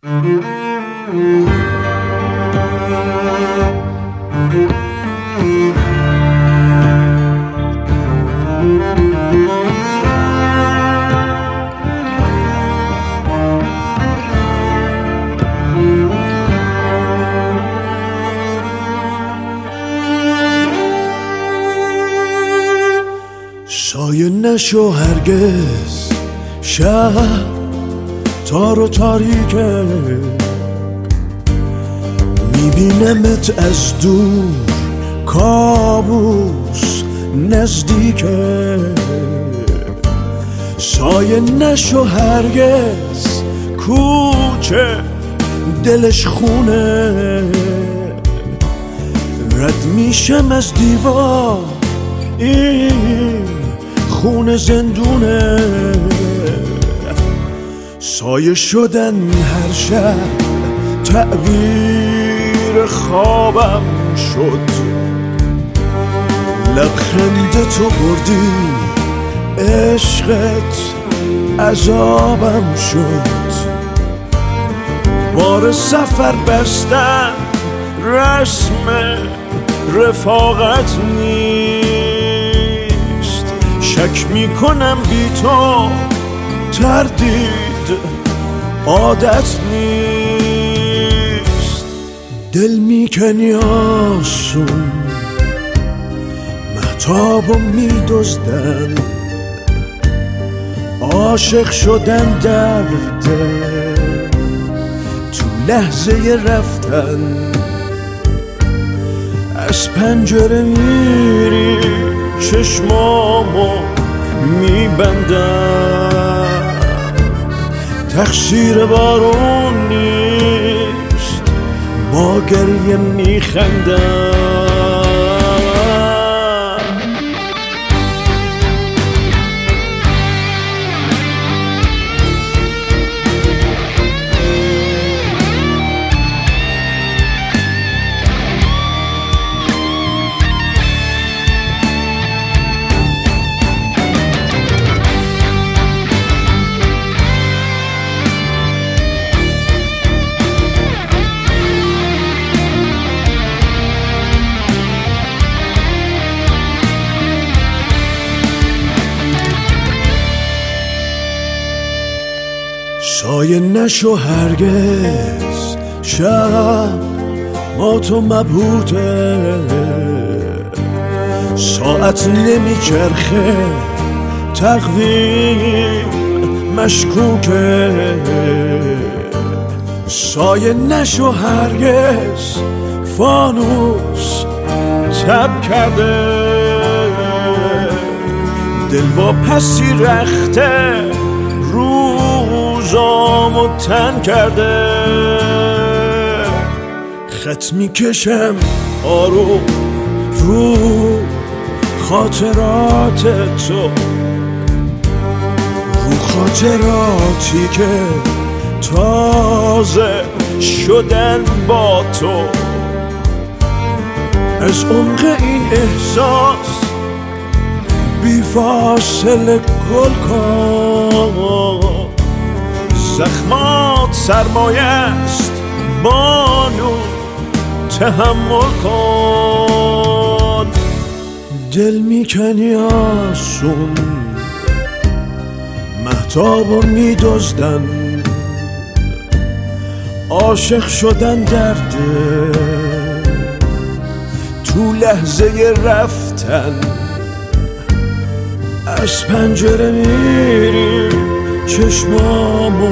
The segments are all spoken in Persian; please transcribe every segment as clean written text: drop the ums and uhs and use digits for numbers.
سایه نشو هرگز شب تار و تاریکه، میبینمت از دور کابوس نزدیکه. سایه نشو هرگز کوچه دلش خونه، رد میشم از دیوار این خونه زندونه. سایه شدن هر شب تعبیر خوابم شد، لبخند تو بردی عشقت عذابم شد. بار سفر بستن رسم رفاقت نیست، شک میکنم بی تو تردید عادت نیست. دل میکنی آسون مهتابو میدزدن، عاشق شدن درده تو لحظه رفتن. از پنجره میری چشمامو میبندم، تقصیر بارون نیست با گریه میخندم. سایه نشو هرگز شب ما تو مبهوته، ساعت نمیچرخه تقویم مشکوکه. سایه نشو هرگز فانوس تب کرده، دل با پسی رخته روزامو تن کرده. خط میکشم آروم رو خاطرات تو، رو خاطراتی که تازه شدن با تو. از عمق این احساس بی فاصله گل کن، زخمات سرمایه است بانو تحمل کن. دل میکنی آسون مهتابو میدزدن، عاشق شدن درده تو لحظه رفتن. از پنجره میری چشمامو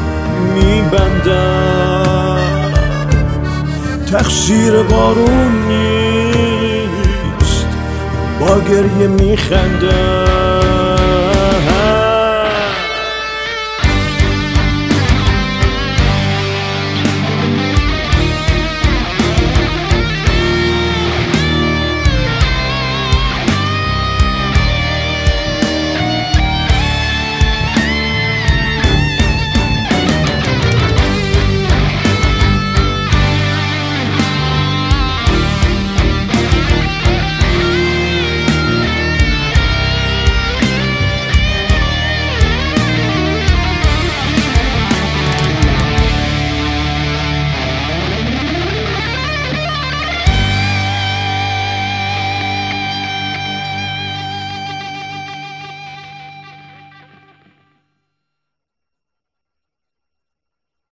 میبندم، تقصیر بارون نیست با گریه میخندم.